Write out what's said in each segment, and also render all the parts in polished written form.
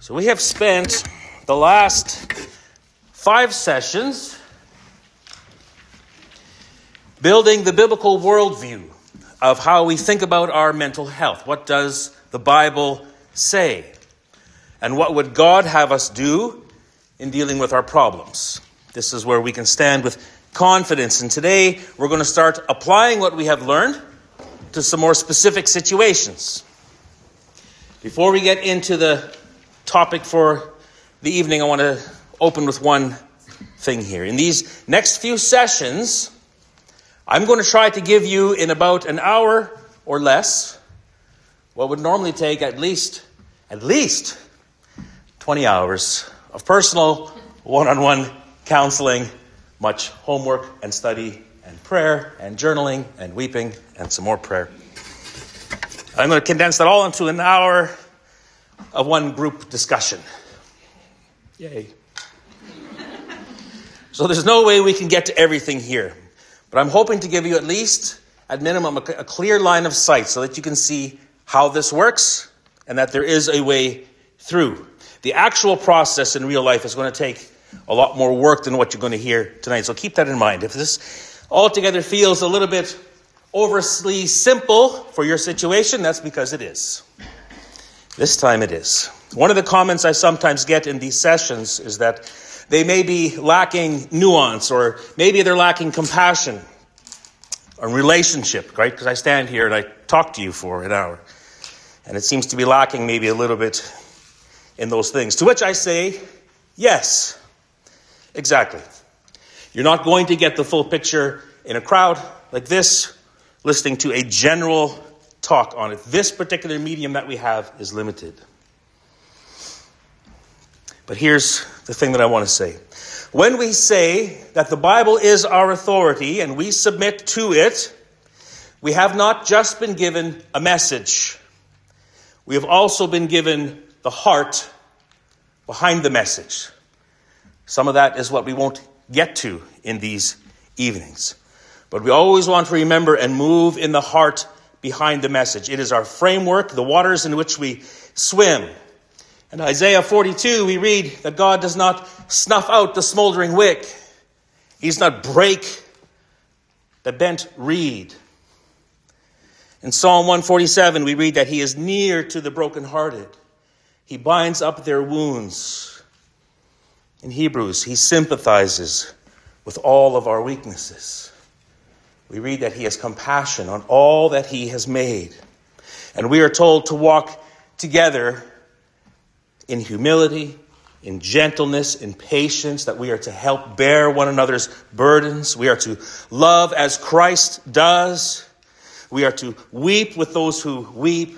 So we have spent the last 5 sessions building the biblical worldview of how we think about our mental health. What does the Bible say? And what would God have us do in dealing with our problems? This is where we can stand with confidence. And today we're going to start applying what we have learned to some more specific situations. Before we get into the topic for the evening, I want to open with one thing here. In these next few sessions, I'm going to try to give you in about an hour or less what would normally take at least 20 hours of personal one-on-one counseling, much homework and study and prayer and journaling and weeping and some more prayer. I'm going to condense that all into an hour of one group discussion. Yay. So there's no way we can get to everything here. But I'm hoping to give you at least, at minimum, a clear line of sight so that you can see how this works and that there is a way through. The actual process in real life is going to take a lot more work than what you're going to hear tonight. So keep that in mind. If this altogether feels a little bit overly simple for your situation, that's because it is. This time it is. One of the comments I sometimes get in these sessions is that they may be lacking nuance, or maybe they're lacking compassion or relationship, right? Because I stand here and I talk to you for an hour, and it seems to be lacking maybe a little bit in those things. To which I say, yes, exactly. You're not going to get the full picture in a crowd like this, listening to a general talk on it. This particular medium that we have is limited. But here's the thing that I want to say. When we say that the Bible is our authority and we submit to it, we have not just been given a message. We have also been given the heart behind the message. Some of that is what we won't get to in these evenings. But we always want to remember and move in the heart behind the message. It is our framework, the waters in which we swim. In Isaiah 42, we read that God does not snuff out the smoldering wick. He does not break the bent reed. In Psalm 147, we read that he is near to the brokenhearted. He binds up their wounds. In Hebrews, he sympathizes with all of our weaknesses. We read that he has compassion on all that he has made. And we are told to walk together in humility, in gentleness, in patience, that we are to help bear one another's burdens. We are to love as Christ does. We are to weep with those who weep,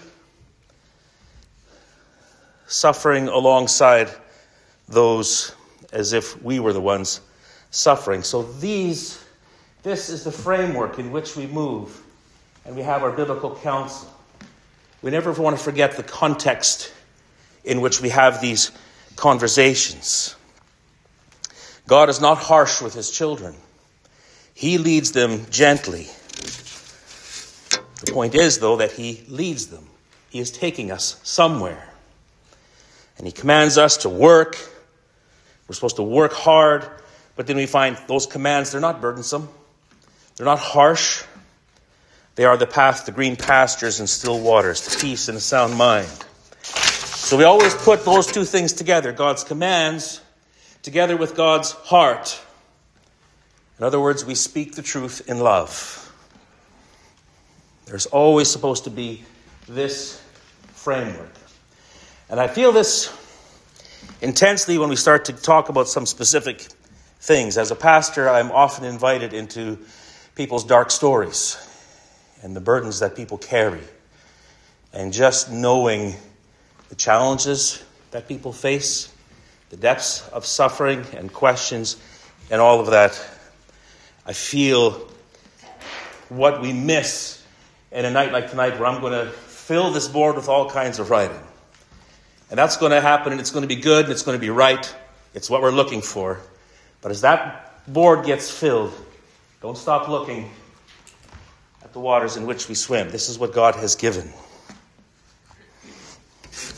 suffering alongside those as if we were the ones suffering. So this is the framework in which we move, and we have our biblical counsel. We never want to forget the context in which we have these conversations. God is not harsh with his children. He leads them gently. The point is, though, that he leads them. He is taking us somewhere. And he commands us to work. We're supposed to work hard, but then we find those commands, they're not burdensome. They're not harsh. They are the path to green pastures and still waters, to peace and a sound mind. So we always put those two things together, God's commands together with God's heart. In other words, we speak the truth in love. There's always supposed to be this framework. And I feel this intensely when we start to talk about some specific things. As a pastor, I'm often invited into people's dark stories and the burdens that people carry. And just knowing the challenges that people face, the depths of suffering and questions and all of that, I feel what we miss in a night like tonight, where I'm going to fill this board with all kinds of writing. And that's going to happen, and it's going to be good, and it's going to be right. It's what we're looking for. But as that board gets filled, don't stop looking at the waters in which we swim. This is what God has given.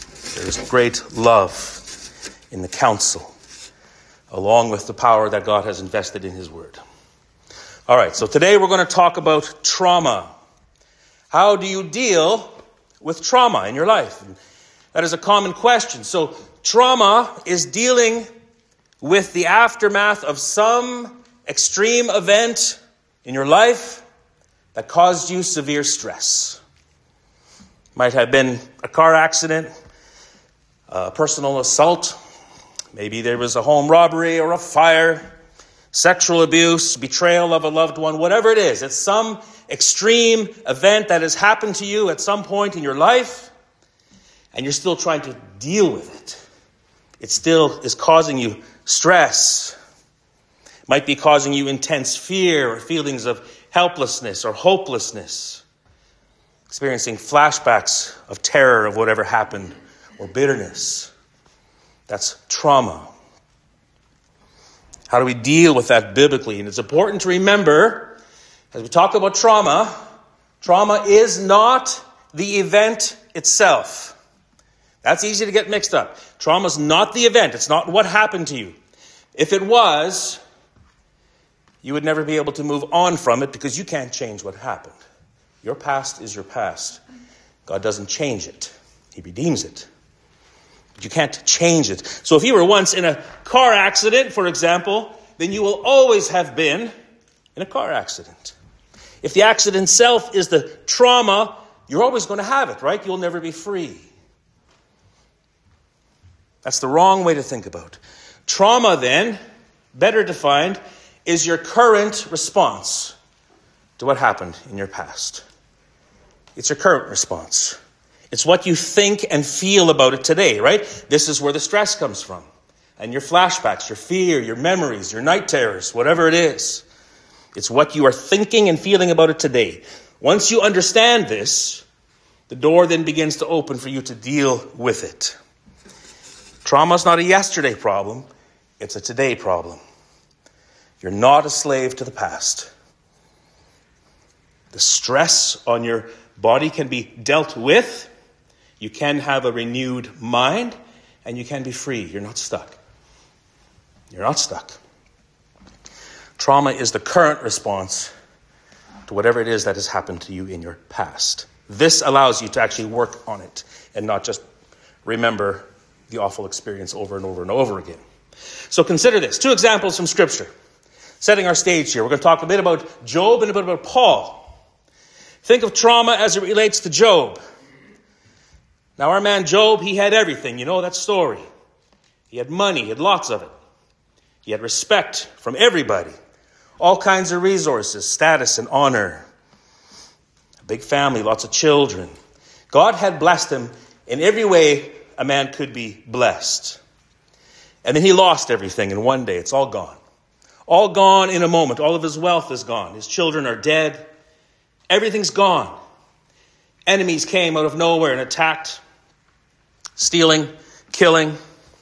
There's great love in the counsel, along with the power that God has invested in his word. All right, so today we're going to talk about trauma. How do you deal with trauma in your life? That is a common question. So trauma is dealing with the aftermath of some extreme event in your life that caused you severe stress. Might have been a car accident, a personal assault. Maybe there was a home robbery or a fire, sexual abuse, betrayal of a loved one, whatever it is. It's some extreme event that has happened to you at some point in your life, and you're still trying to deal with it. It still is causing you stress. It might be causing you intense fear or feelings of helplessness or hopelessness, experiencing flashbacks of terror of whatever happened or bitterness. That's trauma. How do we deal with that biblically? And it's important to remember, as we talk about trauma, trauma is not the event itself. That's easy to get mixed up. Trauma is not the event. It's not what happened to you. If it was, you would never be able to move on from it because you can't change what happened. Your past is your past. God doesn't change it. He redeems it. But you can't change it. So if you were once in a car accident, for example, then you will always have been in a car accident. If the accident itself is the trauma, you're always going to have it, right? You'll never be free. That's the wrong way to think about. Trauma, then, better defined, is your current response to what happened in your past. It's your current response. It's what you think and feel about it today, right? This is where the stress comes from. And your flashbacks, your fear, your memories, your night terrors, whatever it is. It's what you are thinking and feeling about it today. Once you understand this, the door then begins to open for you to deal with it. Trauma is not a yesterday problem. It's a today problem. You're not a slave to the past. The stress on your body can be dealt with. You can have a renewed mind, and you can be free. You're not stuck. You're not stuck. Trauma is the current response to whatever it is that has happened to you in your past. This allows you to actually work on it and not just remember the awful experience over and over and over again. So consider this. 2 examples from Scripture. Setting our stage here. We're going to talk a bit about Job and a bit about Paul. Think of trauma as it relates to Job. Now our man Job, he had everything. You know that story. He had money. He had lots of it. He had respect from everybody. All kinds of resources, status and honor. A big family, lots of children. God had blessed him in every way a man could be blessed. And then he lost everything in one day. It's all gone. All gone in a moment. All of his wealth is gone. His children are dead. Everything's gone. Enemies came out of nowhere and attacked, stealing, killing.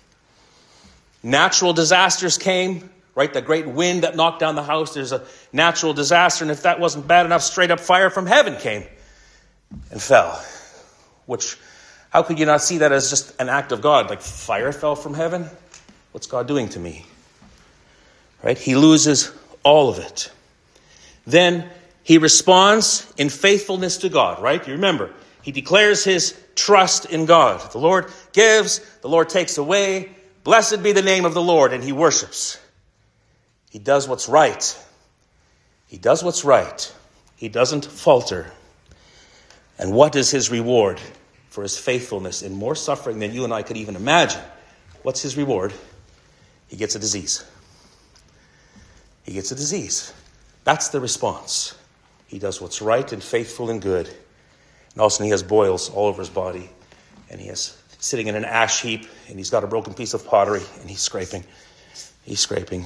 Natural disasters came, right? The great wind that knocked down the house. There's a natural disaster. And if that wasn't bad enough, straight up fire from heaven came and fell. Which, how could you not see that as just an act of God? Like fire fell from heaven? What's God doing to me? Right? He loses all of it. Then he responds in faithfulness to God, right? You remember, he declares his trust in God. The Lord gives, the Lord takes away. Blessed be the name of the Lord, and he worships. He does what's right. He does what's right. He doesn't falter. And what is his reward for his faithfulness in more suffering than you and I could even imagine? What's his reward? He gets a disease. He gets a disease. That's the response. He does what's right and faithful and good. And all of a sudden he has boils all over his body. And he is sitting in an ash heap. And he's got a broken piece of pottery. And he's scraping. He's scraping.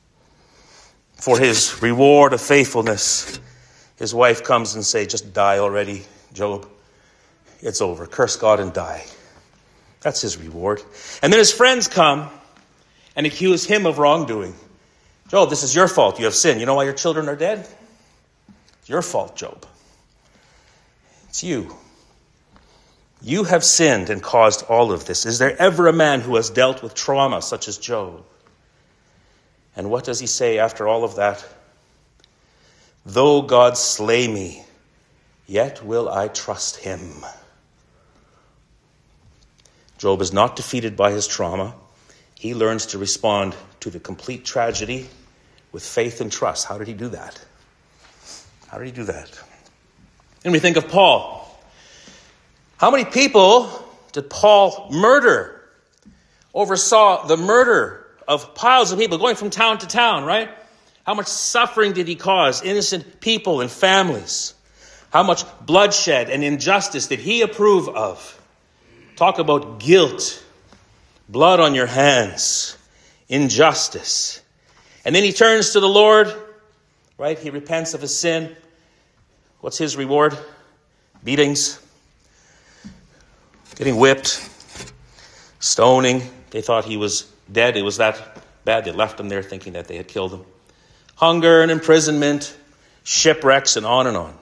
For his reward of faithfulness, his wife comes and says, just die already, Job. It's over. Curse God and die. That's his reward. And then his friends come and accuse him of wrongdoing. Job, this is your fault. You have sinned. You know why your children are dead? It's your fault, Job. It's you. You have sinned and caused all of this. Is there ever a man who has dealt with trauma such as Job? And what does he say after all of that? Though God slay me, yet will I trust him. Job is not defeated by his trauma. He learns to respond to the complete tragedy with faith and trust. How did he do that? How did he do that? And we think of Paul. How many people did Paul murder? Oversaw the murder of piles of people going from town to town, right? How much suffering did he cause? Innocent people and families. How much bloodshed and injustice did he approve of? Talk about guilt, blood on your hands, injustice. And then he turns to the Lord, right? He repents of his sin. What's his reward? Beatings, getting whipped, stoning. They thought he was dead. It was that bad. They left him there thinking that they had killed him. Hunger and imprisonment, shipwrecks, and on and on.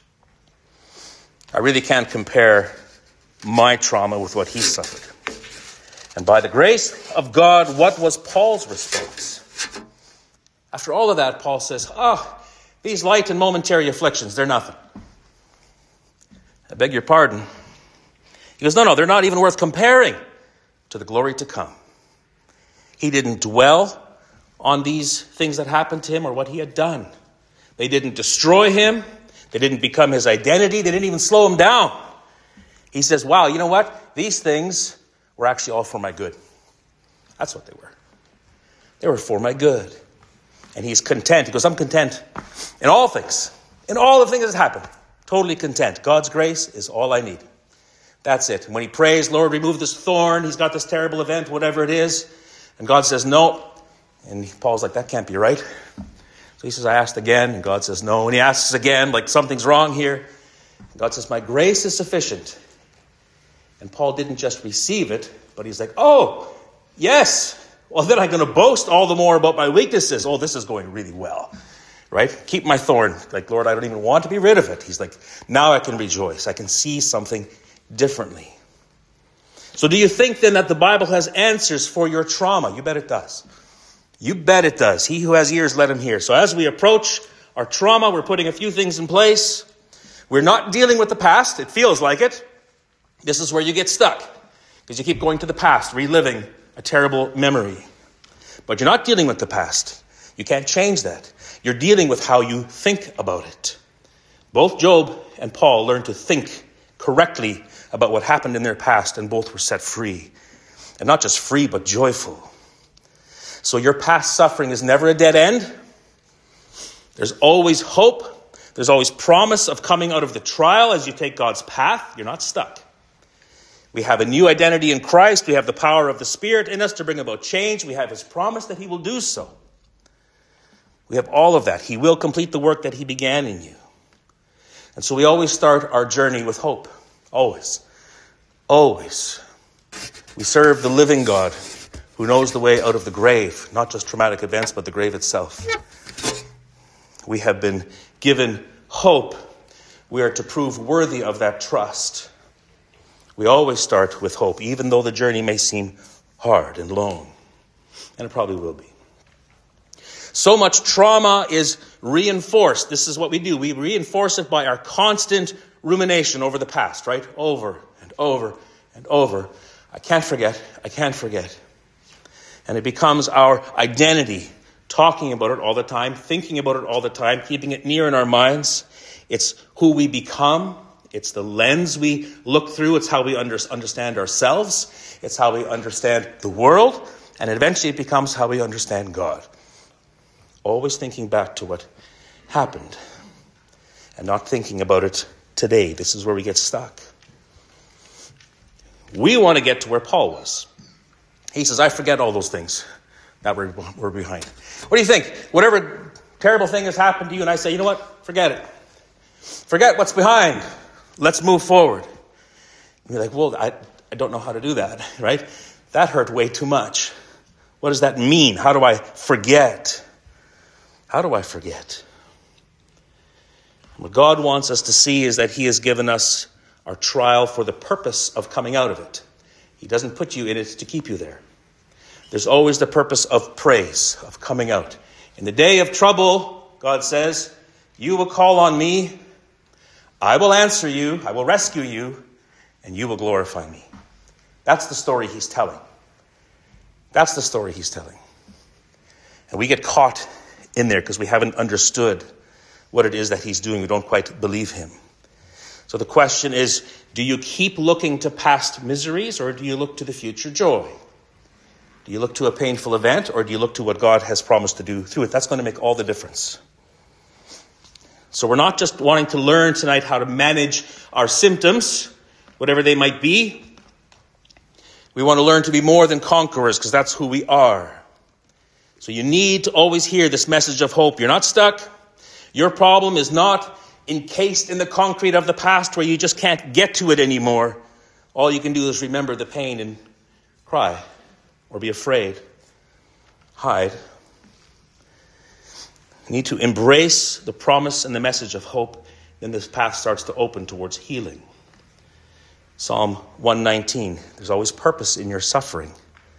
I really can't compare my trauma with what he suffered. And by the grace of God, what was Paul's response? After all of that, Paul says, these light and momentary afflictions, they're nothing. I beg your pardon. He goes, no, they're not even worth comparing to the glory to come. He didn't dwell on these things that happened to him or what he had done. They didn't destroy him. They didn't become his identity. They didn't even slow him down. He says, wow, you know what? These things were actually all for my good. That's what they were. They were for my good. And he's content. He goes, I'm content in all things. In all the things that happen. Totally content. God's grace is all I need. That's it. And when he prays, Lord, remove this thorn. He's got this terrible event, whatever it is. And God says, no. And Paul's like, that can't be right. So he says, I asked again. And God says, no. And he asks again, like something's wrong here. And God says, my grace is sufficient. And Paul didn't just receive it, but he's like, oh, yes. Well, then I'm going to boast all the more about my weaknesses. Oh, this is going really well, right? Keep my thorn. Like, Lord, I don't even want to be rid of it. He's like, now I can rejoice. I can see something differently. So do you think then that the Bible has answers for your trauma? You bet it does. You bet it does. He who has ears, let him hear. So as we approach our trauma, we're putting a few things in place. We're not dealing with the past. It feels like it. This is where you get stuck because you keep going to the past, reliving a terrible memory. But you're not dealing with the past. You can't change that. You're dealing with how you think about it. Both Job and Paul learned to think correctly about what happened in their past, and both were set free. And not just free, but joyful. So your past suffering is never a dead end. There's always hope. There's always promise of coming out of the trial as you take God's path. You're not stuck. We have a new identity in Christ. We have the power of the Spirit in us to bring about change. We have his promise that he will do so. We have all of that. He will complete the work that he began in you. And so we always start our journey with hope. Always. Always. We serve the living God who knows the way out of the grave, not just traumatic events, but the grave itself. We have been given hope. We are to prove worthy of that trust. We always start with hope, even though the journey may seem hard and long. And it probably will be. So much trauma is reinforced. This is what we do. We reinforce it by our constant rumination over the past, right? Over and over and over. I can't forget. I can't forget. And it becomes our identity, talking about it all the time, thinking about it all the time, keeping it near in our minds. It's who we become. It's the lens we look through. It's how we understand ourselves. It's how we understand the world. And eventually it becomes how we understand God. Always thinking back to what happened and not thinking about it today. This is where we get stuck. We want to get to where Paul was. He says, I forget all those things that we're behind. What do you think? Whatever terrible thing has happened to you and I say, you know what? Forget it. Forget what's behind. Let's move forward. And you're like, well, I don't know how to do that, right? That hurt way too much. What does that mean? How do I forget? How do I forget? What God wants us to see is that he has given us our trial for the purpose of coming out of it. He doesn't put you in it to keep you there. There's always the purpose of praise, of coming out. In the day of trouble, God says, you will call on me, I will answer you, I will rescue you, and you will glorify me. That's the story he's telling. That's the story he's telling. And we get caught in there because we haven't understood what it is that he's doing. We don't quite believe him. So the question is, do you keep looking to past miseries or do you look to the future joy? Do you look to a painful event or do you look to what God has promised to do through it? That's going to make all the difference. So we're not just wanting to learn tonight how to manage our symptoms, whatever they might be. We want to learn to be more than conquerors because that's who we are. So you need to always hear this message of hope. You're not stuck. Your problem is not encased in the concrete of the past where you just can't get to it anymore. All you can do is remember the pain and cry or be afraid, hide. You need to embrace the promise and the message of hope. Then this path starts to open towards healing. Psalm 119, there's always purpose in your suffering.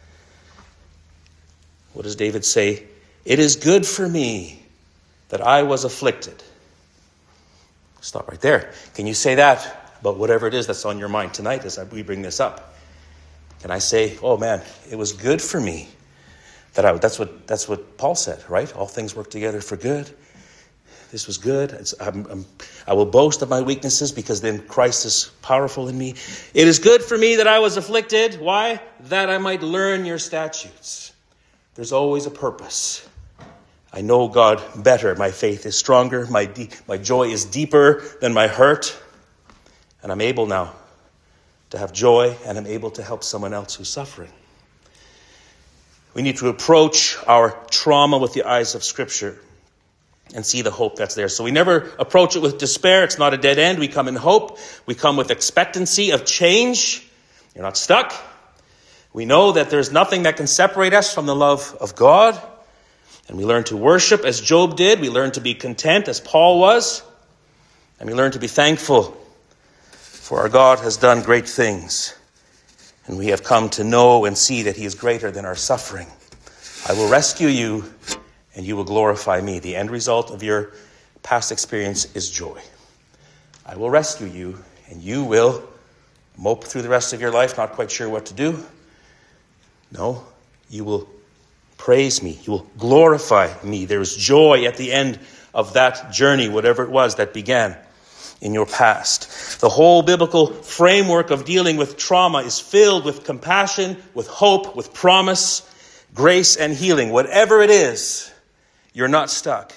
What does David say? It is good for me that I was afflicted. Stop right there. Can you say that about whatever it is that's on your mind tonight as we bring this up? Can I say, oh man, it was good for me that that's what Paul said, right? All things work together for good. This was good. I will boast of my weaknesses because then Christ is powerful in me. It is good for me that I was afflicted. Why? That I might learn your statutes. There's always a purpose. I know God better. My faith is stronger. My joy is deeper than my hurt. And I'm able now to have joy, and I'm able to help someone else who's suffering. We need to approach our trauma with the eyes of Scripture and see the hope that's there. So we never approach it with despair. It's not a dead end. We come in hope. We come with expectancy of change. You're not stuck. We know that there's nothing that can separate us from the love of God. And we learn to worship as Job did. We learn to be content as Paul was. And we learn to be thankful, for our God has done great things. And we have come to know and see that he is greater than our suffering. I will rescue you and you will glorify me. The end result of your past experience is joy. I will rescue you and you will mope through the rest of your life, not quite sure what to do. No, you will praise me. You will glorify me. There is joy at the end of that journey, whatever it was that began in your past. The whole biblical framework of dealing with trauma is filled with compassion, with hope, with promise, grace, and healing. Whatever it is, you're not stuck.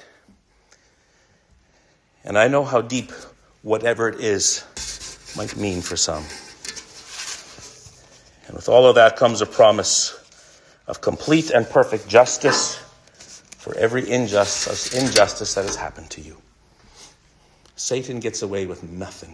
And I know how deep whatever it is might mean for some. And with all of that comes a promise of complete and perfect justice for every injustice that has happened to you. Satan gets away with nothing.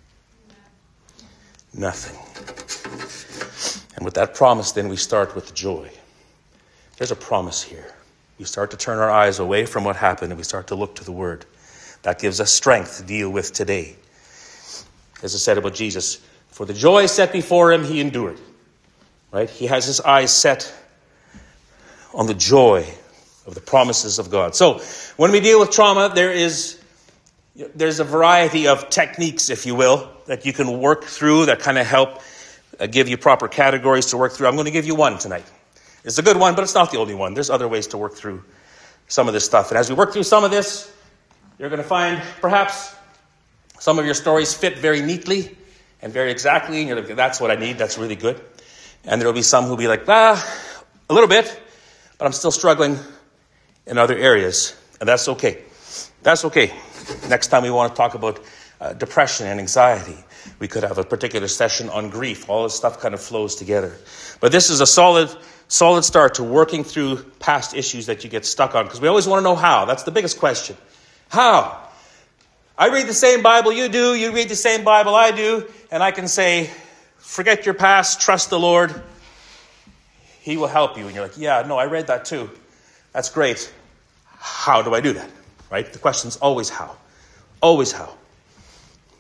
Nothing. And with that promise, then we start with joy. There's a promise here. We start to turn our eyes away from what happened and we start to look to the Word. That gives us strength to deal with today. As I said about Jesus, for the joy set before him, he endured. Right? He has his eyes set on the joy of the promises of God. So when we deal with trauma, there's a variety of techniques, if you will, that you can work through that kind of help give you proper categories to work through. I'm going to give you one tonight. It's a good one, but it's not the only one. There's other ways to work through some of this stuff. And as we work through some of this, you're going to find perhaps some of your stories fit very neatly and very exactly. And you're like, that's what I need. That's really good. And there will be some who'll be like, a little bit, but I'm still struggling in other areas. And that's okay. That's okay. Next time we want to talk about depression and anxiety, we could have a particular session on grief. All this stuff kind of flows together. But this is a solid start to working through past issues that you get stuck on. Because we always want to know how. That's the biggest question. How? I read the same Bible you do. You read the same Bible I do. And I can say, forget your past. Trust the Lord. He will help you. And you're like, yeah, no, I read that too. That's great. How do I do that? Right? The question's always how. Always how.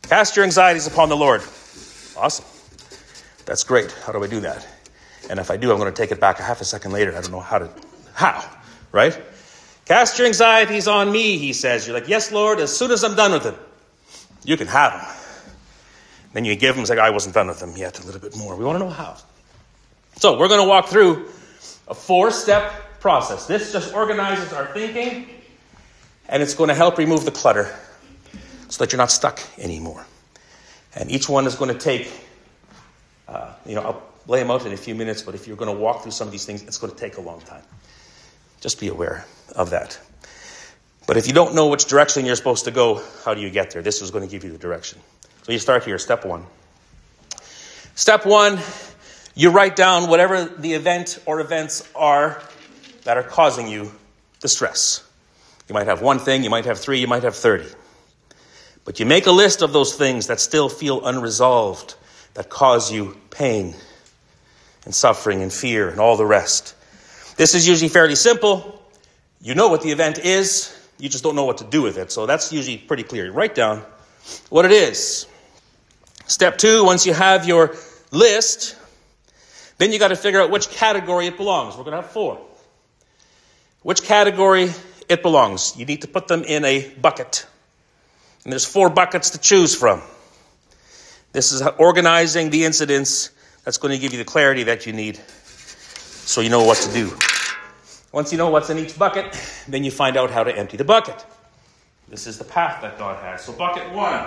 Cast your anxieties upon the Lord. Awesome. That's great. How do I do that? And if I do, I'm going to take it back a half a second later. I don't know how, right? Cast your anxieties on me, he says. You're like, yes, Lord, as soon as I'm done with them, you can have them. Then you give them, it's like, I wasn't done with them yet, a little bit more. We want to know how. So we're going to walk through a 4-step process. This just organizes our thinking, and it's going to help remove the clutter so that you're not stuck anymore. And each one is going to take, I'll lay them out in a few minutes, but if you're going to walk through some of these things, it's going to take a long time. Just be aware of that. But if you don't know which direction you're supposed to go, how do you get there? This is going to give you the direction. So you start here, step 1. Step 1, you write down whatever the event or events are that are causing you the stress. You might have one thing, you might have 3, you might have 30. But you make a list of those things that still feel unresolved, that cause you pain and suffering and fear and all the rest. This is usually fairly simple. You know what the event is, you just don't know what to do with it. So that's usually pretty clear. You write down what it is. Step 2, once you have your list, then you got to figure out which category it belongs. We're going to have 4. Which category it belongs. You need to put them in a bucket. And there's 4 buckets to choose from. This is organizing the incidents that's going to give you the clarity that you need so you know what to do. Once you know what's in each bucket, then you find out how to empty the bucket. This is the path that God has. So bucket 1.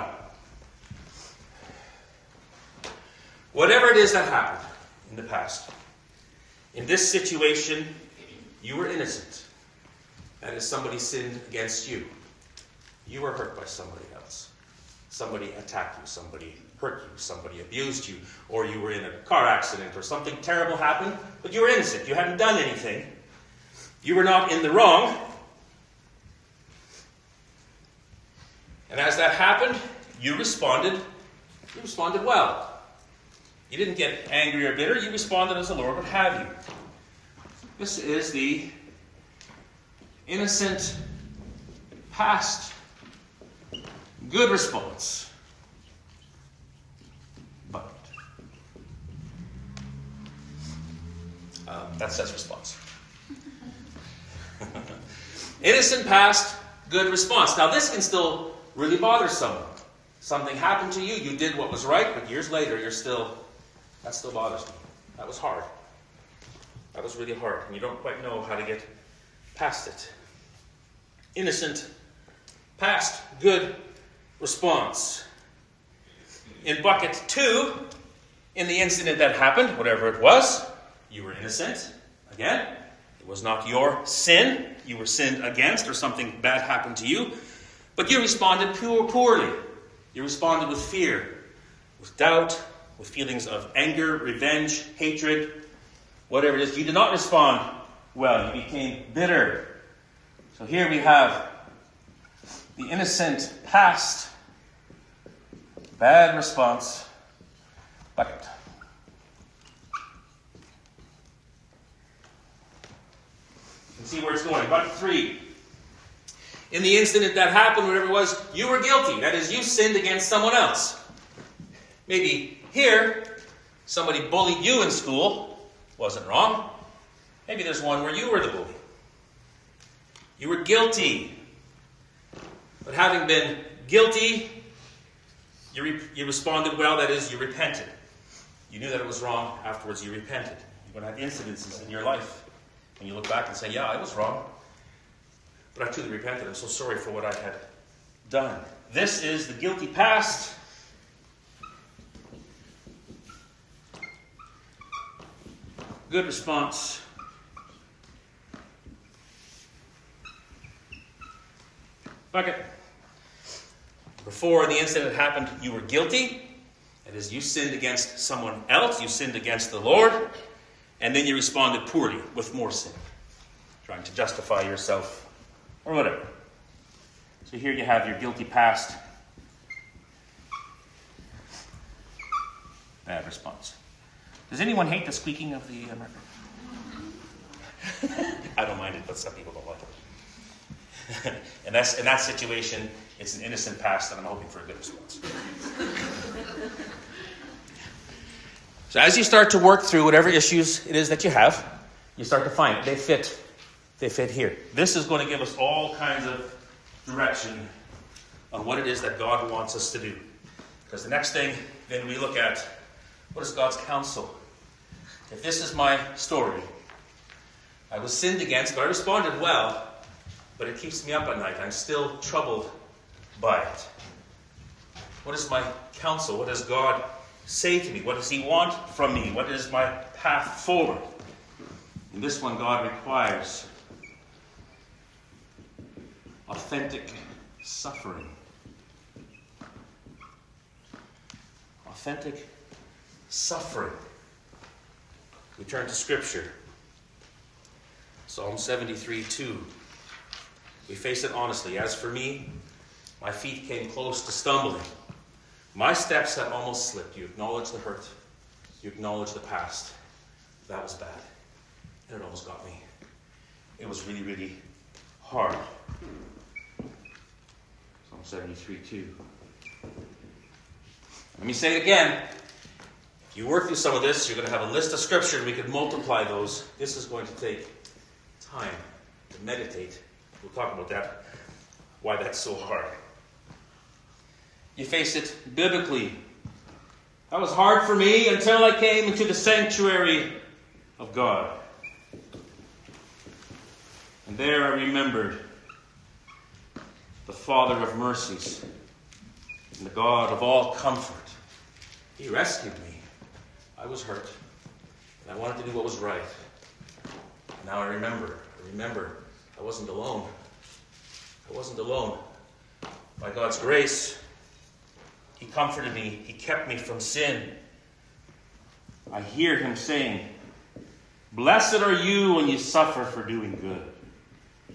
Whatever it is that happened in the past. In this situation, you were innocent. That is, somebody sinned against you. You were hurt by somebody else. Somebody attacked you. Somebody hurt you. Somebody abused you. Or you were in a car accident or something terrible happened, but you were innocent. You hadn't done anything. You were not in the wrong. And as that happened, you responded well. You didn't get angry or bitter. You responded as the Lord would have you. This is the innocent, past, good response. But that says response. Innocent, past, good response. Now this can still really bother someone. Something happened to you. You did what was right, but years later, that still bothers me. That was hard. That was really hard. And you don't quite know how to get past it. Innocent, past, good response. In bucket 2, in the incident that happened, whatever it was, you were innocent. Again, it was not your sin. You were sinned against or something bad happened to you. But you responded poorly. You responded with fear, with doubt, with feelings of anger, revenge, hatred, whatever it is. You did not respond well. You became bitter. So here we have the innocent past bad response bucket. You can see where it's going. Bucket 3. In the incident that happened, whatever it was, you were guilty. That is, you sinned against someone else. Maybe here, somebody bullied you in school. Wasn't wrong. Maybe there's one where you were the bully. You were guilty. But having been guilty, you responded well. That is, you repented. You knew that it was wrong. Afterwards, you repented. You're going to have incidences in your life. And you look back and say, yeah, I was wrong. But I truly repented. I'm so sorry for what I had done. This is the guilty past. Good response. Bucket. Before the incident happened, you were guilty. That is, you sinned against someone else. You sinned against the Lord. And then you responded poorly with more sin. Trying to justify yourself or whatever. So here you have your guilty past. Bad response. Does anyone hate the squeaking of the record? I don't mind it, but some people don't like And in that situation, it's an innocent past, and I'm hoping for a good response. So as you start to work through whatever issues it is that you have, you start to find they fit here. This is going to give us all kinds of direction on what it is that God wants us to do. Because the next thing then we look at, what is God's counsel? If this is my story, I was sinned against, but I responded well, but it keeps me up at night. I'm still troubled by it. What is my counsel? What does God say to me? What does He want from me? What is my path forward? In this one, God requires authentic suffering. Authentic suffering. We turn to Scripture. Psalm 73:2. We face it honestly. As for me, my feet came close to stumbling. My steps had almost slipped. You acknowledge the hurt. You acknowledge the past. That was bad. And it almost got me. It was really, really hard. Psalm 73:2. Let me say it again. If you work through some of this, you're going to have a list of Scripture, and we could multiply those. This is going to take time to meditate. We'll talk about that, why that's so hard. You face it biblically. That was hard for me until I came into the sanctuary of God. And there I remembered the Father of mercies and the God of all comfort. He rescued me. I was hurt, and I wanted to do what was right. And now I remember I wasn't alone. I wasn't alone. By God's grace, He comforted me. He kept me from sin. I hear Him saying, "Blessed are you when you suffer for doing good."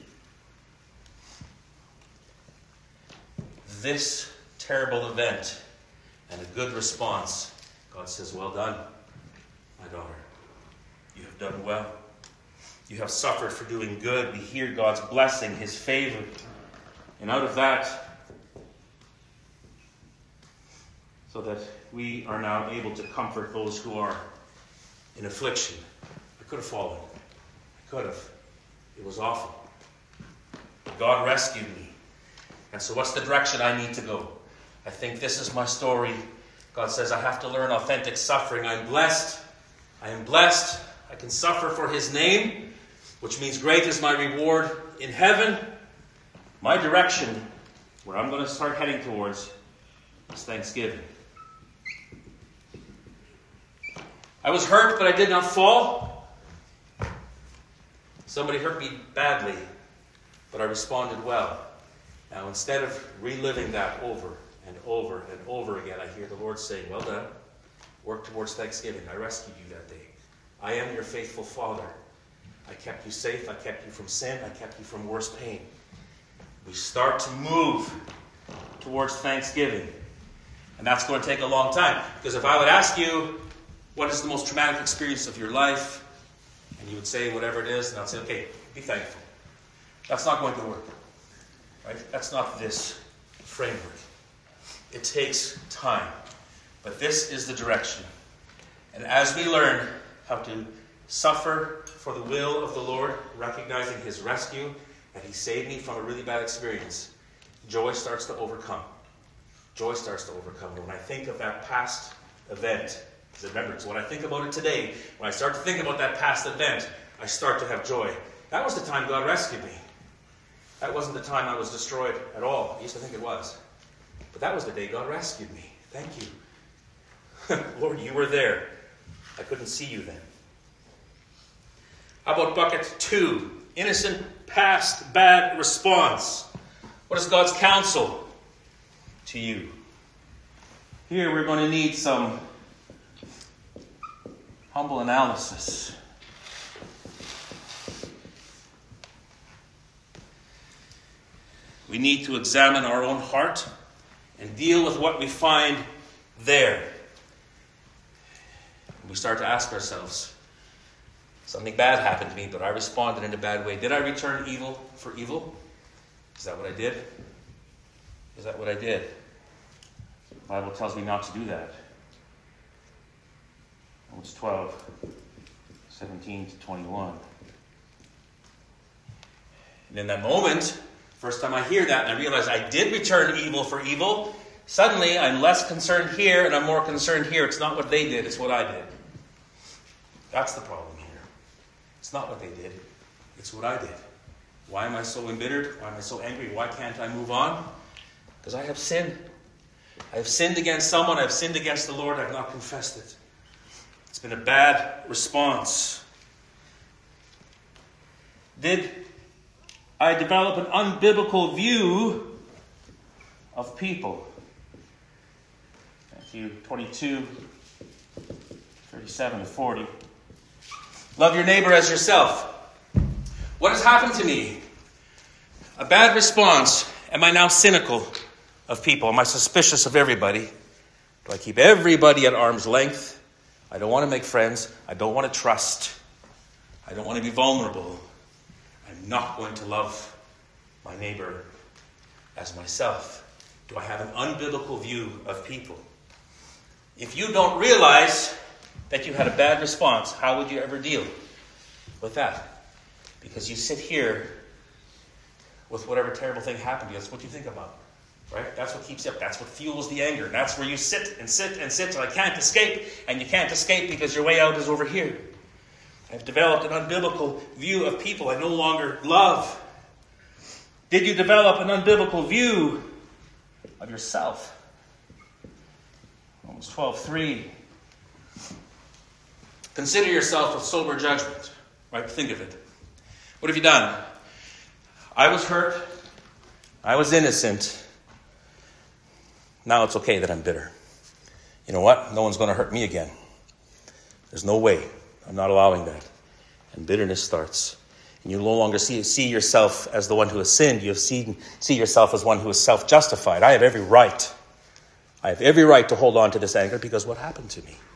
This terrible event and a good response, God says, "Well done, my daughter. You have done well. You have suffered for doing good." We hear God's blessing, His favor. And out of that, so that we are now able to comfort those who are in affliction. I could have fallen. I could have. It was awful. But God rescued me. And so what's the direction I need to go? I think this is my story. God says I have to learn authentic suffering. I'm blessed. I am blessed. I can suffer for His name, which means great is my reward in heaven. My direction, where I'm going to start heading towards, is thanksgiving. I was hurt, but I did not fall. Somebody hurt me badly, but I responded well. Now, instead of reliving that over and over and over again, I hear the Lord saying, "Well done. Work towards thanksgiving. I rescued you that day. I am your faithful Father. I kept you safe. I kept you from sin. I kept you from worse pain." We start to move towards thanksgiving. And that's going to take a long time. Because if I would ask you, what is the most traumatic experience of your life? And you would say whatever it is, and I'd say, okay, be thankful. That's not going to work. Right? That's not this framework. It takes time. But this is the direction. And as we learn how to suffer for the will of the Lord, recognizing His rescue, that He saved me from a really bad experience, joy starts to overcome. Joy starts to overcome. And when I think of that past event, because remember, it's when I think about it today, when I start to think about that past event, I start to have joy. That was the time God rescued me. That wasn't the time I was destroyed at all. I used to think it was. But that was the day God rescued me. Thank you. Lord, you were there. I couldn't see you then. How about bucket 2? Innocent past bad response. What is God's counsel to you? Here we're going to need some humble analysis. We need to examine our own heart and deal with what we find there. We start to ask ourselves, something bad happened to me, but I responded in a bad way. Did I return evil for evil? Is that what I did? Is that what I did? The Bible tells me not to do that. Romans 12, 17 to 21. And in that moment, first time I hear that and I realize I did return evil for evil, suddenly I'm less concerned here and I'm more concerned here. It's not what they did, it's what I did. That's the problem here. It's not what they did, it's what I did. Why am I so embittered? Why am I so angry? Why can't I move on? Because I have sinned. I have sinned against someone. I have sinned against the Lord. I have not confessed it. It's been a bad response. Did I develop an unbiblical view of people? Matthew 22, 37 to 40. Love your neighbor as yourself. What has happened to me? A bad response. Am I now cynical of people? Am I suspicious of everybody? Do I keep everybody at arm's length? I don't want to make friends. I don't want to trust. I don't want to be vulnerable. I'm not going to love my neighbor as myself. Do I have an unbiblical view of people? If you don't realize that you had a bad response, how would you ever deal with that? Because you sit here with whatever terrible thing happened to you. That's what you think about. Right? That's what keeps you up. That's what fuels the anger. And that's where you sit and sit and sit. And I can't escape. And you can't escape because your way out is over here. I've developed an unbiblical view of people I no longer love. Did you develop an unbiblical view of yourself? Romans 12:3. Consider yourself with sober judgment. Right? Think of it. What have you done? I was hurt. I was innocent. Now it's okay that I'm bitter. You know what? No one's going to hurt me again. There's no way. I'm not allowing that. And bitterness starts. And you no longer see yourself as the one who has sinned. You see yourself as one who is self-justified. I have every right. I have every right to hold on to this anger because what happened to me?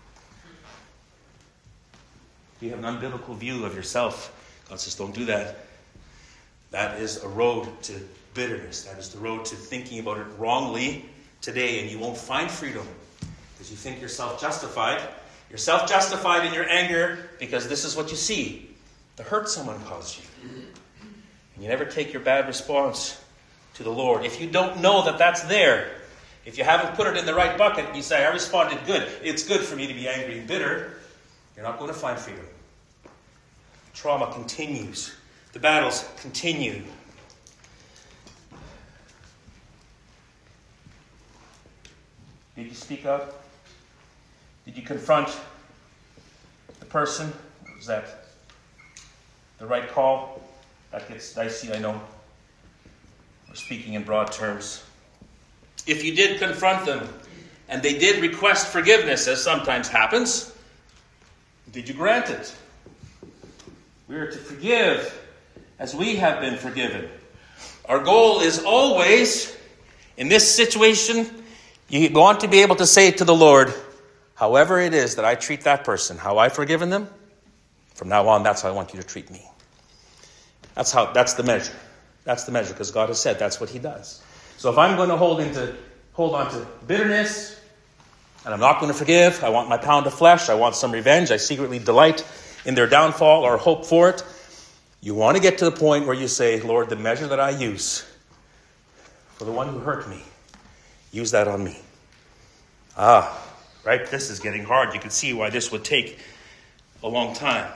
You have an unbiblical view of yourself. God says, don't do that. That is a road to bitterness. That is the road to thinking about it wrongly today, and you won't find freedom because you think you're self-justified. You're self-justified in your anger because this is what you see. The hurt someone caused you. And you never take your bad response to the Lord. If you don't know that that's there, if you haven't put it in the right bucket, and you say, I responded good. It's good for me to be angry and bitter. You're not going to find freedom. Trauma continues. The battles continue. Did you speak up? Did you confront the person? Was that the right call? That gets dicey, I know. We're speaking in broad terms. If you did confront them, and they did request forgiveness, as sometimes happens, did you grant it? We are to forgive as we have been forgiven. Our goal is always, in this situation, you want to be able to say to the Lord, however it is that I treat that person, how I've forgiven them, from now on, that's how I want you to treat me. That's the measure. That's the measure, because God has said that's what he does. So if I'm going to hold on to bitterness, and I'm not going to forgive, I want my pound of flesh, I want some revenge, I secretly delight in their downfall or hope for it. You want to get to the point where you say, Lord, the measure that I use for the one who hurt me, use that on me. Right? This is getting hard. You can see why this would take a long time.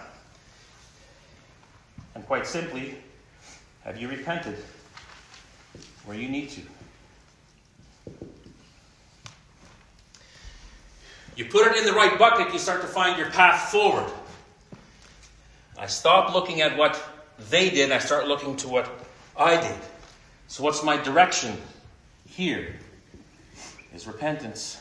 And quite simply, have you repented where you need to? You put it in the right bucket, you start to find your path forward. I stop looking at what they did, and I start looking to what I did. So what's my direction here? Is repentance.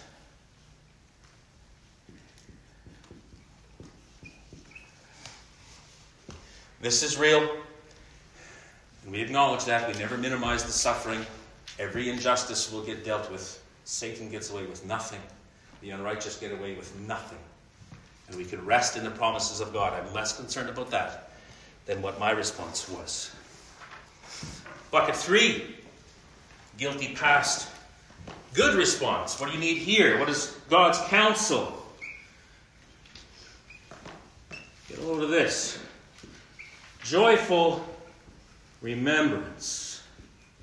This is real. And we acknowledge that. We never minimize the suffering. Every injustice will get dealt with. Satan gets away with nothing. The unrighteous get away with nothing. And we can rest in the promises of God. I'm less concerned about that than what my response was. Bucket 3, guilty past, good response. What do you need here? What is God's counsel? Get a load of this. Joyful remembrance.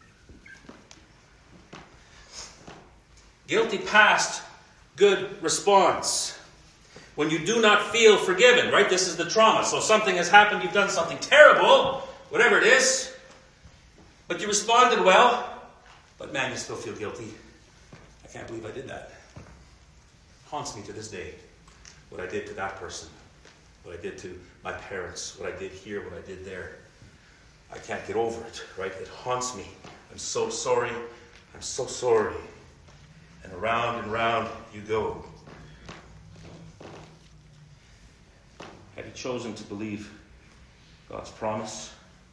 Guilty past, good response. When you do not feel forgiven, right? This is the trauma. So something has happened, you've done something terrible, whatever it is, but you responded well, but man, you still feel guilty. I can't believe I did that. Haunts me to this day, what I did to that person, what I did to my parents, what I did here, what I did there. I can't get over it, right? It haunts me. I'm so sorry. I'm so sorry. And round you go. Have you chosen to believe God's promise?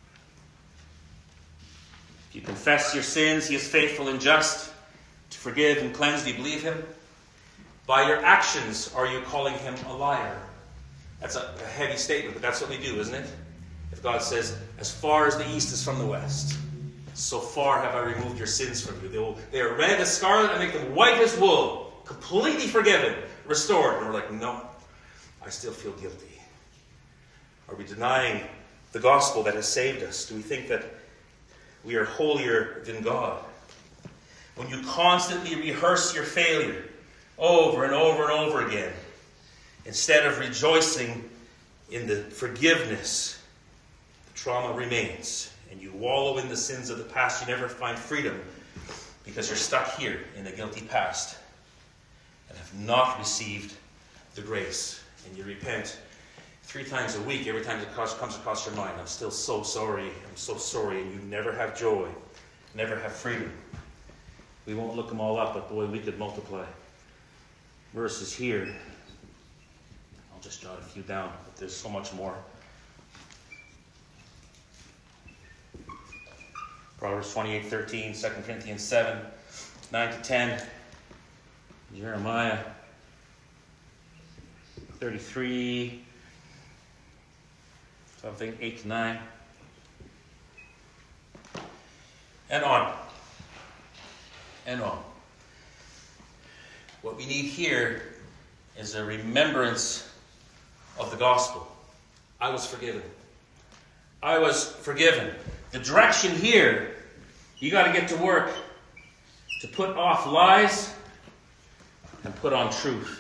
If you confess your sins, He is faithful and just to forgive and cleanse. Do you believe Him? By your actions, are you calling Him a liar? That's a heavy statement, but that's what we do, isn't it? If God says, as far as the east is from the west, so far have I removed your sins from you. They are red as scarlet, I make them white as wool. Completely forgiven, restored. And we're like, no, I still feel guilty. Are we denying the gospel that has saved us? Do we think that we are holier than God? When you constantly rehearse your failure over and over and over again, instead of rejoicing in the forgiveness, the trauma remains. And you wallow in the sins of the past. You never find freedom because you're stuck here in the guilty past and have not received the grace. And you repent 3 times a week, every time it comes across your mind. I'm still so sorry. I'm so sorry. And you never have joy, never have freedom. We won't look them all up, but boy, we could multiply verses here. I'll just jot a few down, but there's so much more. Proverbs 28:13, 2 Corinthians 7, 9-10, Jeremiah 33, something, 8-9, and on. And on. What we need here is a remembrance of the gospel. I was forgiven. I was forgiven. The direction here, you got to get to work to put off lies and put on truth.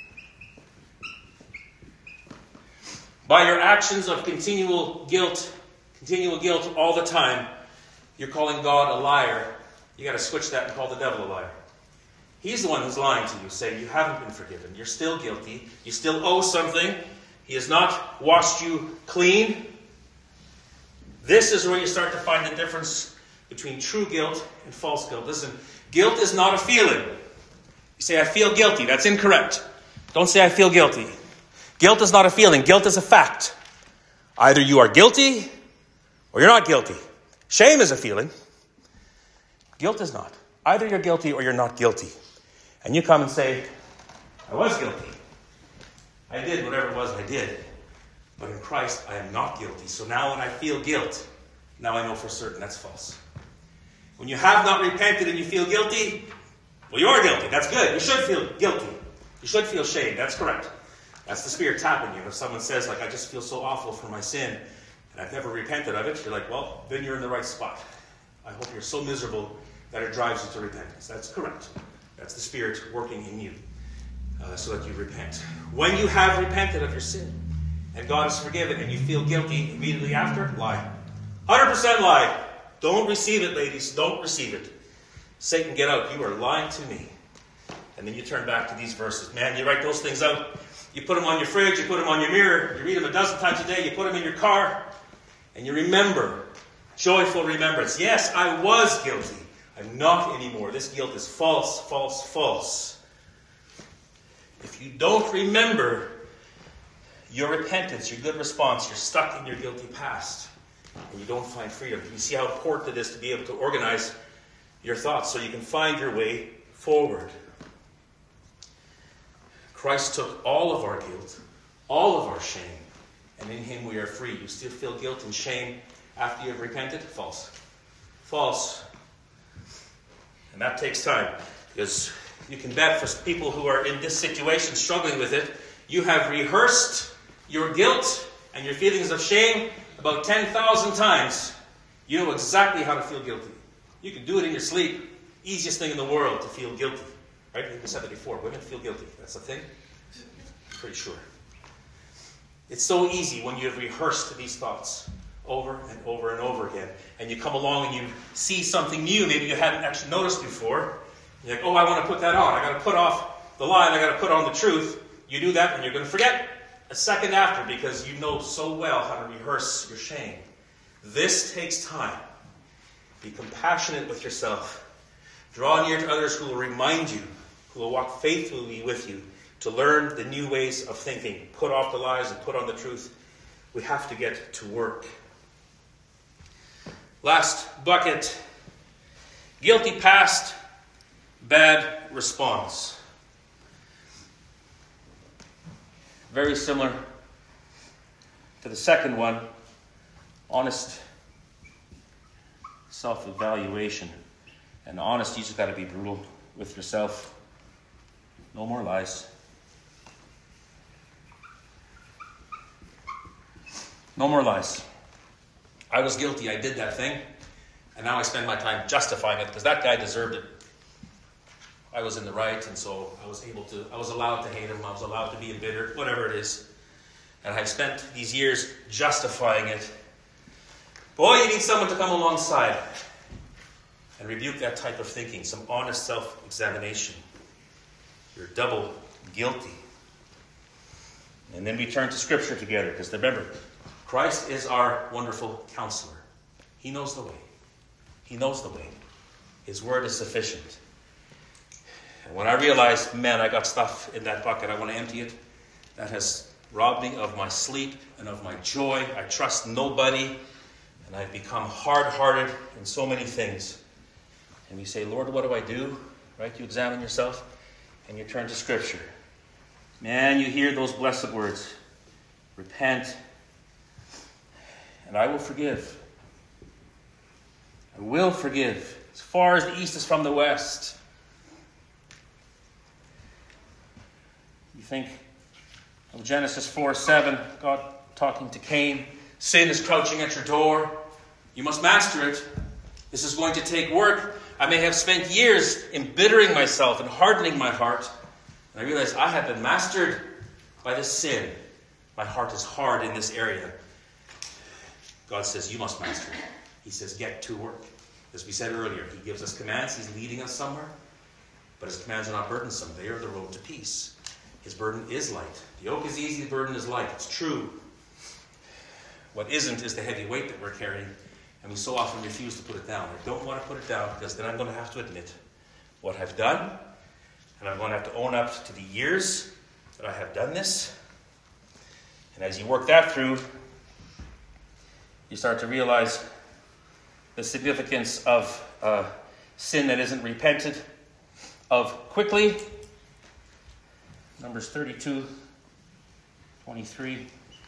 By your actions of continual guilt all the time, you're calling God a liar. You got to switch that and call the devil a liar. He's the one who's lying to you, saying you haven't been forgiven. You're still guilty. You still owe something. He has not washed you clean. This is where you start to find the difference between true guilt and false guilt. Listen, guilt is not a feeling. You say, I feel guilty. That's incorrect. Don't say, I feel guilty. Guilt is not a feeling. Guilt is a fact. Either you are guilty or you're not guilty. Shame is a feeling. Guilt is not. Either you're guilty or you're not guilty. And you come and say, I was guilty. I did whatever it was I did. But in Christ, I am not guilty. So now when I feel guilt, now I know for certain that's false. When you have not repented and you feel guilty, well, you are guilty. That's good. You should feel guilty. You should feel shame. That's correct. That's the Spirit tapping you. If someone says, like, I just feel so awful for my sin, and I've never repented of it, you're like, well, then you're in the right spot. I hope you're so miserable that it drives you to repentance. That's correct. That's the Spirit working in you so that you repent. When you have repented of your sin, and God is forgiven, and you feel guilty immediately after, lie. 100% lie. Don't receive it, ladies. Don't receive it. Satan, get out. You are lying to me. And then you turn back to these verses. Man, you write those things out. You put them on your fridge. You put them on your mirror. You read them a dozen times a day. You put them in your car. And you remember. Joyful remembrance. Yes, I was guilty. I'm not anymore. This guilt is false, false, false. If you don't remember your repentance, your good response, you're stuck in your guilty past. And you don't find freedom. You see how important it is to be able to organize your thoughts so you can find your way forward. Christ took all of our guilt, all of our shame, and in Him we are free. You still feel guilt and shame after you have repented? False. false. And that takes time, because you can bet for people who are in this situation, struggling with it, you have rehearsed your guilt and your feelings of shame about 10,000 times. You know exactly how to feel guilty. You can do it in your sleep. Easiest thing in the world to feel guilty. Right? I said that before. Women feel guilty. That's the thing? I'm pretty sure. It's so easy when you have rehearsed these thoughts over and over and over again. And you come along and you see something new maybe you hadn't actually noticed before. You're like, oh, I want to put that on. I got to put off the lie and I got to put on the truth. You do that and you're going to forget a second after, because you know so well how to rehearse your shame. This takes time. Be compassionate with yourself. Draw near to others who will remind you, who will walk faithfully with you, to learn the new ways of thinking. Put off the lies and put on the truth. We have to get to work. Last bucket. Guilty past, bad response. Very similar to the second one. Honest self-evaluation. And honest, you just got to be brutal with yourself. No more lies. No more lies. I was guilty. I did that thing. And now I spend my time justifying it because that guy deserved it. I was in the right, and so I was allowed to hate him. I was allowed to be embittered, whatever it is. And I've spent these years justifying it. Boy, you need someone to come alongside and rebuke that type of thinking. Some honest self-examination. You're double guilty. And then we turn to Scripture together, because remember, Christ is our wonderful counselor. He knows the way. He knows the way. His word is sufficient. And when I realize, man, I got stuff in that bucket, I want to empty it, that has robbed me of my sleep and of my joy. I trust nobody, and I've become hard-hearted in so many things. And you say, Lord, what do I do? Right? You examine yourself, and you turn to Scripture. Man, you hear those blessed words. Repent, and I will forgive. I will forgive. As far as the east is from the west. You think of Genesis 4:7, God talking to Cain. Sin is crouching at your door. You must master it. This is going to take work. I may have spent years embittering myself and hardening my heart. And I realize I have been mastered by this sin. My heart is hard in this area. God says, you must master it. He says, get to work. As we said earlier, he gives us commands. He's leading us somewhere. But his commands are not burdensome. They are the road to peace. His burden is light. The yoke is easy, the burden is light. It's true. What isn't is the heavy weight that we're carrying. And we so often refuse to put it down. I don't want to put it down, because then I'm going to have to admit what I've done. And I'm going to have to own up to the years that I have done this. And as you work that through, you start to realize the significance of sin that isn't repented of quickly. Numbers 32, 23.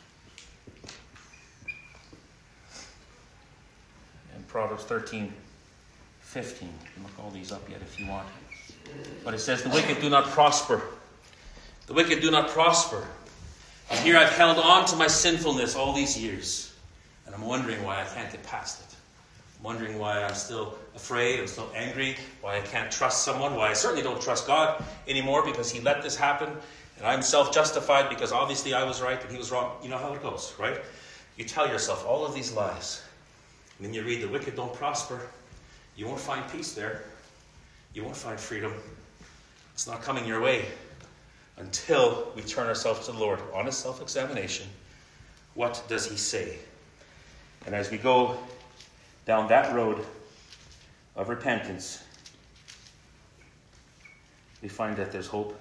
And Proverbs 13, 15. You can look all these up yet if you want. But it says, the wicked do not prosper. The wicked do not prosper. And here I've held on to my sinfulness all these years. And I'm wondering why I can't get past it. I'm wondering why I'm still afraid, I'm still angry, why I can't trust someone, why I certainly don't trust God anymore because he let this happen. And I'm self-justified because obviously I was right and he was wrong. You know how it goes, right? You tell yourself all of these lies. And then you read, the wicked don't prosper. You won't find peace there. You won't find freedom. It's not coming your way until we turn ourselves to the Lord. Honest self-examination. What does he say? And as we go down that road of repentance, we find that there's hope.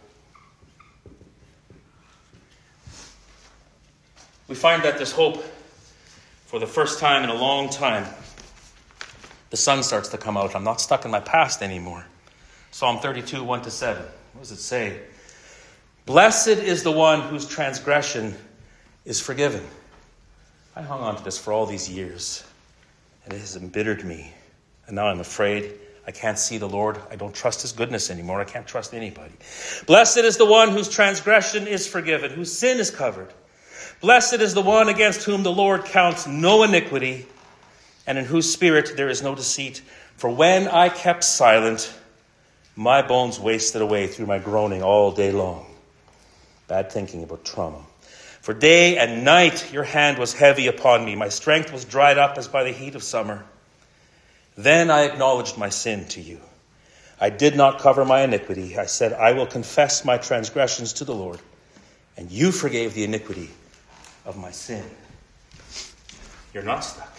We find that there's hope. For the first time in a long time, the sun starts to come out. I'm not stuck in my past anymore. Psalm 32, 1-7. What does it say? Blessed is the one whose transgression is forgiven. I hung on to this for all these years, and it has embittered me. and now I'm afraid. I can't see the Lord. I don't trust his goodness anymore. I can't trust anybody. Blessed is the one whose transgression is forgiven, whose sin is covered. Blessed is the one against whom the Lord counts no iniquity, and in whose spirit there is no deceit. For when I kept silent, my bones wasted away through my groaning all day long. Bad thinking about trauma. For day and night your hand was heavy upon me. My strength was dried up as by the heat of summer. Then I acknowledged my sin to you. I did not cover my iniquity. I said, I will confess my transgressions to the Lord. And you forgave the iniquity of my sin. You're not stuck.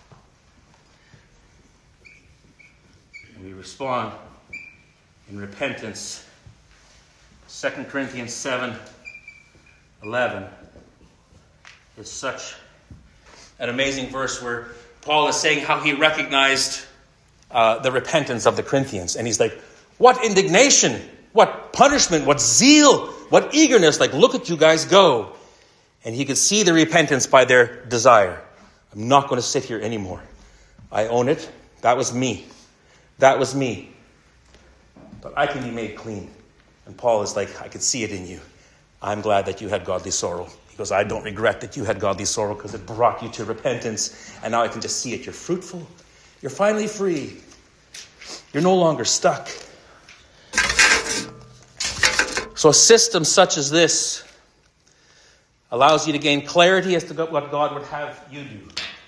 And we respond in repentance. 2 Corinthians 7:11 is such an amazing verse where Paul is saying how he recognized the repentance of the Corinthians. And he's like, what indignation, what punishment, what zeal, what eagerness. Like, look at you guys go. And he could see the repentance by their desire. I'm not going to sit here anymore. I own it. That was me. That was me. But I can be made clean. And Paul is like, I could see it in you. I'm glad that you had godly sorrow. He goes, I don't regret that you had godly sorrow because it brought you to repentance. And now I can just see it. You're fruitful. You're finally free. You're no longer stuck. So a system such as this allows you to gain clarity as to what God would have you do.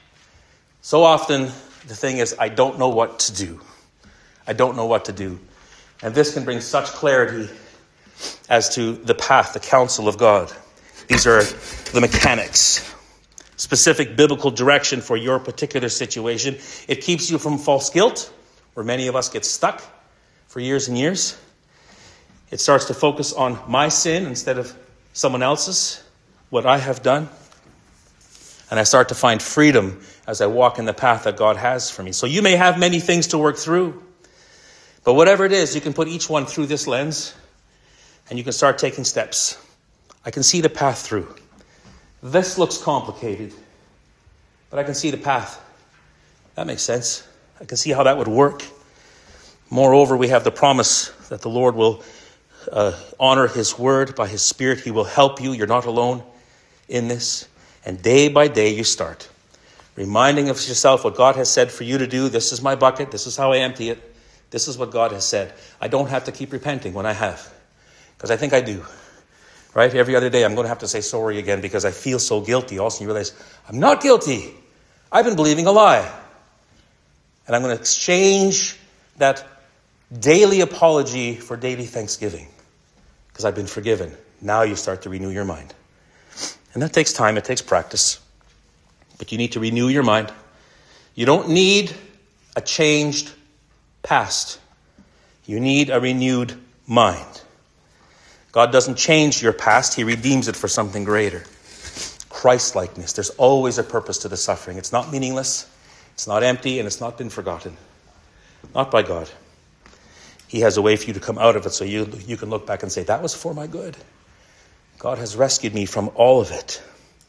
So often the thing is, I don't know what to do. I don't know what to do. And this can bring such clarity as to the path, the counsel of God. These are the mechanics. Specific biblical direction for your particular situation. It keeps you from false guilt, where many of us get stuck for years and years. It starts to focus on my sin instead of someone else's, what I have done. And I start to find freedom as I walk in the path that God has for me. So you may have many things to work through. But whatever it is, you can put each one through this lens and you can start taking steps. I can see the path through. This looks complicated, but I can see the path. That makes sense. I can see how that would work. Moreover, we have the promise that the Lord will honor his word by his Spirit. He will help you. You're not alone in this. And day by day you start reminding of yourself what God has said for you to do. This is my bucket. This is how I empty it. This is what God has said. I don't have to keep repenting when I have, because I think I do. Right? Every other day I'm going to have to say sorry again because I feel so guilty. Also, you realize I'm not guilty. I've been believing a lie. And I'm going to exchange that daily apology for daily thanksgiving because I've been forgiven. Now you start to renew your mind. And that takes time. It takes practice. But you need to renew your mind. You don't need a changed past. You need a renewed mind. God doesn't change your past. He redeems it for something greater. Christ-likeness. There's always a purpose to the suffering. It's not meaningless. It's not empty, and it's not been forgotten. Not by God. He has a way for you to come out of it so you can look back and say, that was for my good. God has rescued me from all of it.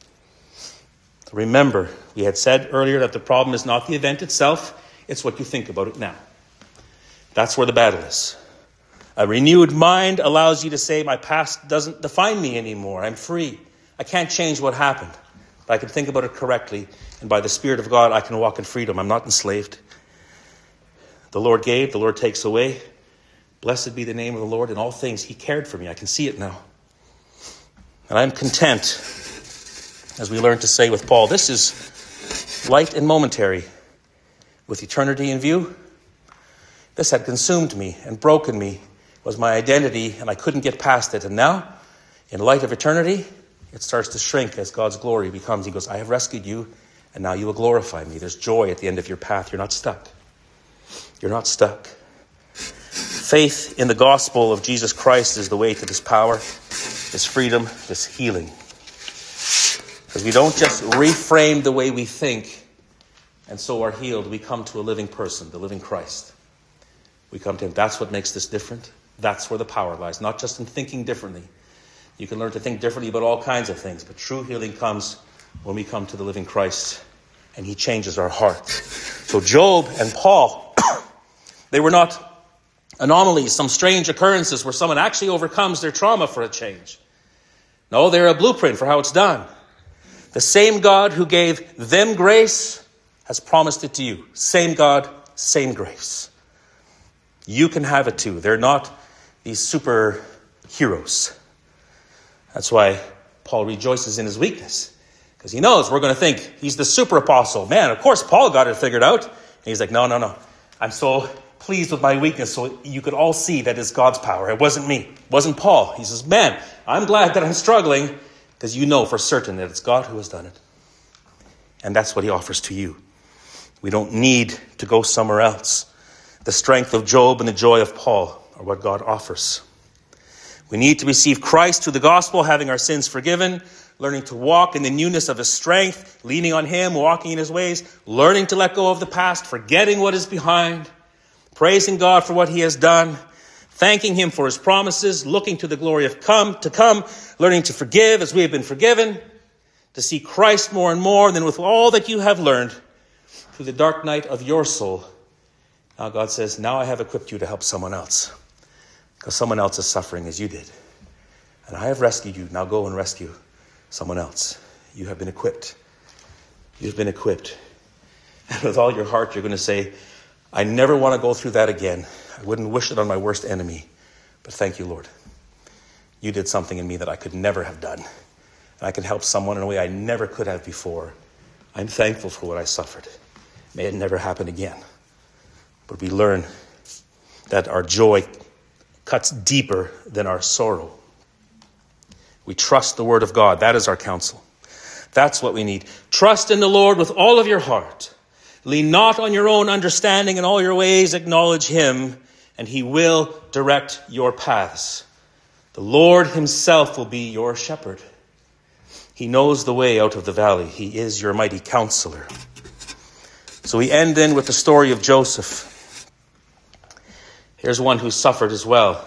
Remember, we had said earlier that the problem is not the event itself. It's what you think about it now. That's where the battle is. A renewed mind allows you to say, my past doesn't define me anymore. I'm free. I can't change what happened. But I can think about it correctly. And by the Spirit of God, I can walk in freedom. I'm not enslaved. The Lord gave, the Lord takes away. Blessed be the name of the Lord in all things. He cared for me. I can see it now. And I'm content, as we learn to say with Paul, this is light and momentary. With eternity in view, this had consumed me and broken me, was my identity, and I couldn't get past it. And now, in light of eternity, it starts to shrink as God's glory becomes. He goes, I have rescued you, and now you will glorify me. There's joy at the end of your path. You're not stuck. You're not stuck. Faith in the gospel of Jesus Christ is the way to this power, this freedom, this healing. Because we don't just reframe the way we think and so are healed. We come to a living person, the living Christ. We come to him. That's what makes this different. That's where the power lies, not just in thinking differently. You can learn to think differently about all kinds of things, but true healing comes when we come to the living Christ and he changes our heart. So Job and Paul, they were not anomalies, some strange occurrences where someone actually overcomes their trauma for a change. No, they're a blueprint for how it's done. The same God who gave them grace has promised it to you. Same God, same grace. You can have it too. They're not these superheroes. That's why Paul rejoices in his weakness, because he knows we're going to think he's the super apostle. Man, of course, Paul got it figured out. And he's like, no. I'm so pleased with my weakness so you could all see that it's God's power. It wasn't me. It wasn't Paul. He says, man, I'm glad that I'm struggling because you know for certain that it's God who has done it. And that's what he offers to you. We don't need to go somewhere else. The strength of Job and the joy of Paul are what God offers. We need to receive Christ through the gospel, having our sins forgiven, learning to walk in the newness of his strength, leaning on him, walking in his ways, learning to let go of the past, forgetting what is behind, praising God for what he has done, thanking him for his promises, looking to the glory of to come, learning to forgive as we have been forgiven, to see Christ more and more, and then with all that you have learned through the dark night of your soul, now God says, now I have equipped you to help someone else, because someone else is suffering as you did. And I have rescued you. Now go and rescue someone else. You have been equipped. You've been equipped. And with all your heart, you're going to say, I never want to go through that again. I wouldn't wish it on my worst enemy. But thank you, Lord. You did something in me that I could never have done. And I can help someone in a way I never could have before. I'm thankful for what I suffered. May it never happen again. But we learn that our joy cuts deeper than our sorrow. We trust the word of God. That is our counsel. That's what we need. Trust in the Lord with all of your heart. Lean not on your own understanding. In all your ways acknowledge him, and he will direct your paths. The Lord himself will be your shepherd. He knows the way out of the valley. He is your mighty counselor. So we end then with the story of Joseph. Here's one who suffered as well.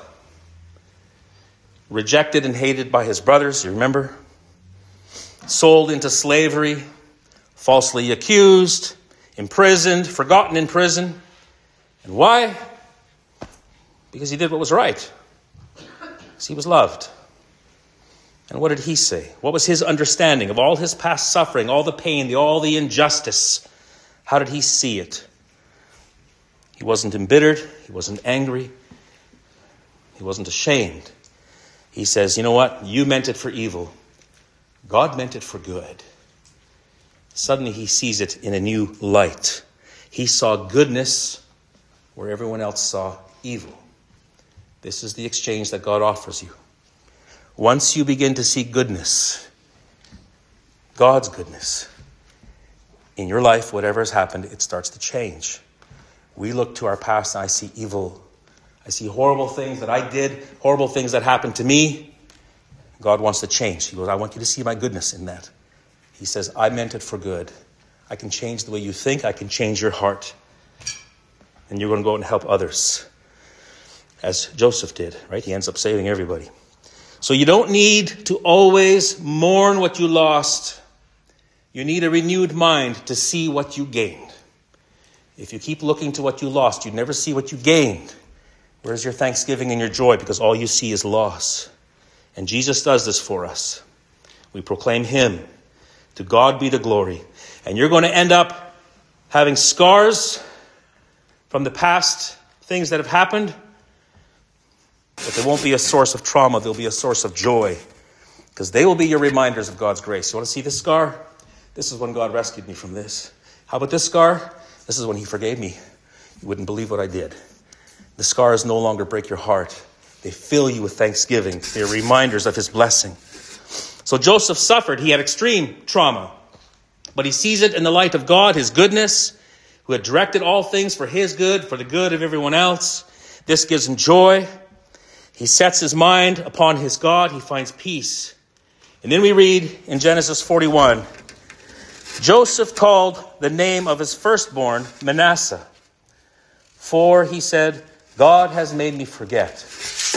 Rejected and hated by his brothers, you remember? Sold into slavery, falsely accused, imprisoned, forgotten in prison. And why? Because he did what was right. Because he was loved. And what did he say? What was his understanding of all his past suffering, all the pain, all the injustice? How did he see it? He wasn't embittered. He wasn't angry. He wasn't ashamed. He says, you know what? You meant it for evil. God meant it for good. Suddenly he sees it in a new light. He saw goodness where everyone else saw evil. This is the exchange that God offers you. Once you begin to see goodness, God's goodness, in your life, whatever has happened, it starts to change. We look to our past and I see evil. I see horrible things that I did, horrible things that happened to me. God wants to change. He goes, I want you to see my goodness in that. He says, I meant it for good. I can change the way you think. I can change your heart. And you're going to go out and help others. As Joseph did, right? He ends up saving everybody. So you don't need to always mourn what you lost. You need a renewed mind to see what you gained. If you keep looking to what you lost, you never see what you gained. Where's your thanksgiving and your joy? Because all you see is loss. And Jesus does this for us. We proclaim him. To God be the glory. And you're going to end up having scars from the past, things that have happened. But there won't be a source of trauma. There'll be a source of joy. Because they will be your reminders of God's grace. You want to see this scar? This is when God rescued me from this. How about this scar? This is when he forgave me. You wouldn't believe what I did. The scars no longer break your heart. They fill you with thanksgiving. They're reminders of his blessing. So Joseph suffered. He had extreme trauma. But he sees it in the light of God, his goodness, who had directed all things for his good, for the good of everyone else. This gives him joy. He sets his mind upon his God. He finds peace. And then we read in Genesis 41, Joseph called the name of his firstborn Manasseh. For, he said, God has made me forget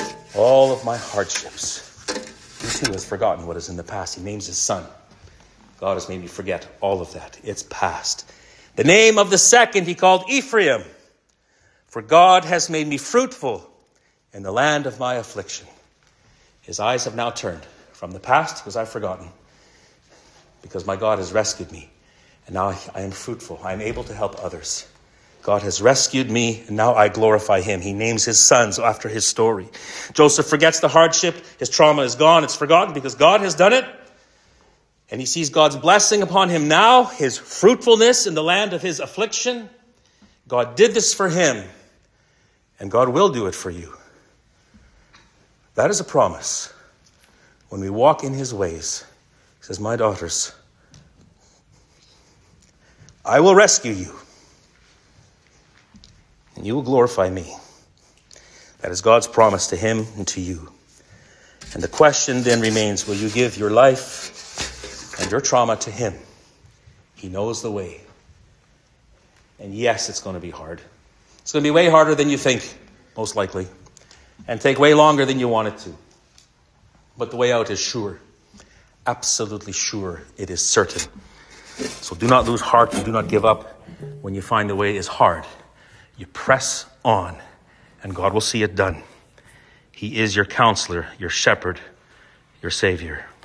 all of my hardships. He too has forgotten what is in the past. He names his son. God has made me forget all of that. It's past. The name of the second he called Ephraim, for God has made me fruitful in the land of my affliction. His eyes have now turned from the past, because I've forgotten, because my God has rescued me. And now I am fruitful. I am able to help others. God has rescued me, and now I glorify him. He names his sons after his story. Joseph forgets the hardship. His trauma is gone. It's forgotten because God has done it. And he sees God's blessing upon him now, his fruitfulness in the land of his affliction. God did this for him, and God will do it for you. That is a promise. When we walk in his ways, he says, my daughters, I will rescue you, and you will glorify me. That is God's promise to him and to you. And the question then remains, will you give your life and your trauma to him? He knows the way. And yes, it's going to be hard. It's going to be way harder than you think, most likely, and take way longer than you want it to. But the way out is sure. Absolutely sure. It is certain. So do not lose heart and do not give up when you find the way is hard. You press on, and God will see it done. He is your counselor, your shepherd, your Savior.